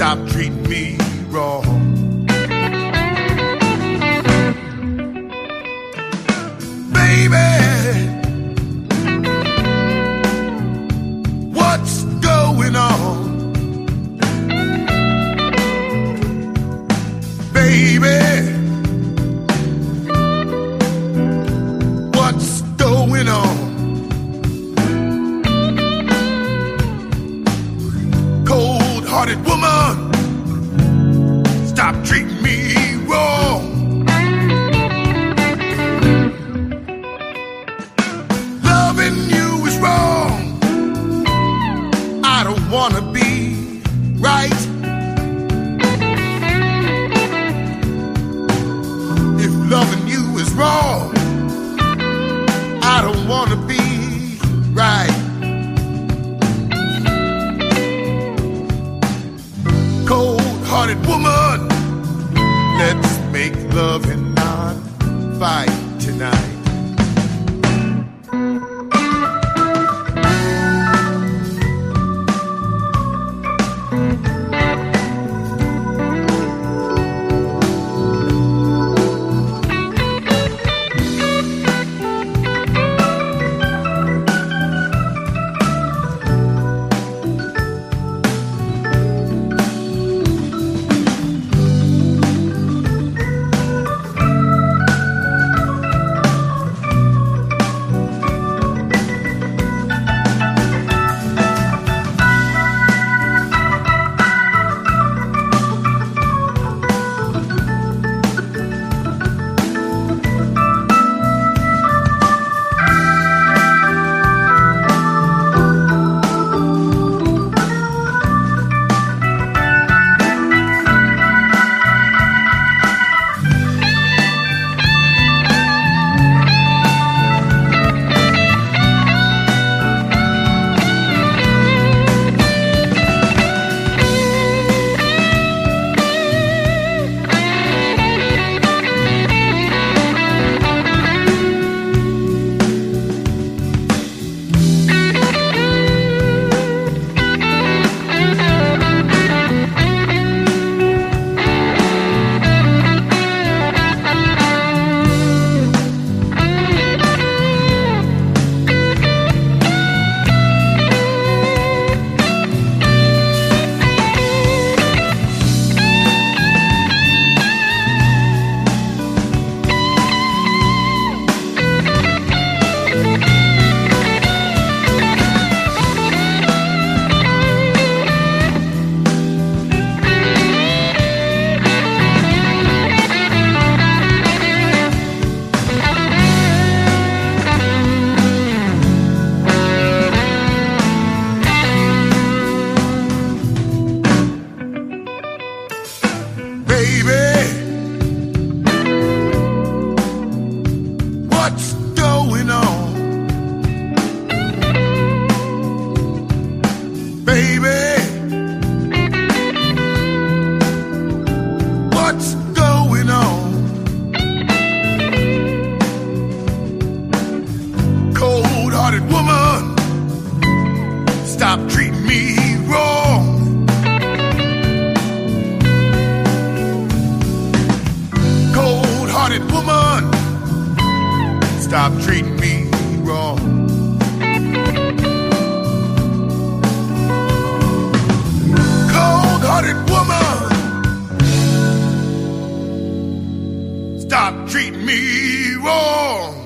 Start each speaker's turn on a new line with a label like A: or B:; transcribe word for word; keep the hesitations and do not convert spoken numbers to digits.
A: stop treating me wrong. Baby, what's going on? Baby, what's going on? Cold-hearted woman, stop treating me wrong. Loving you is wrong. I don't wanna be right. If loving you is wrong, I don't wanna be right. Cold-hearted woman, let's make love and not fight tonight. Stop treating me wrong. Cold-hearted woman, stop treating me wrong. Cold-hearted woman, stop treating me wrong.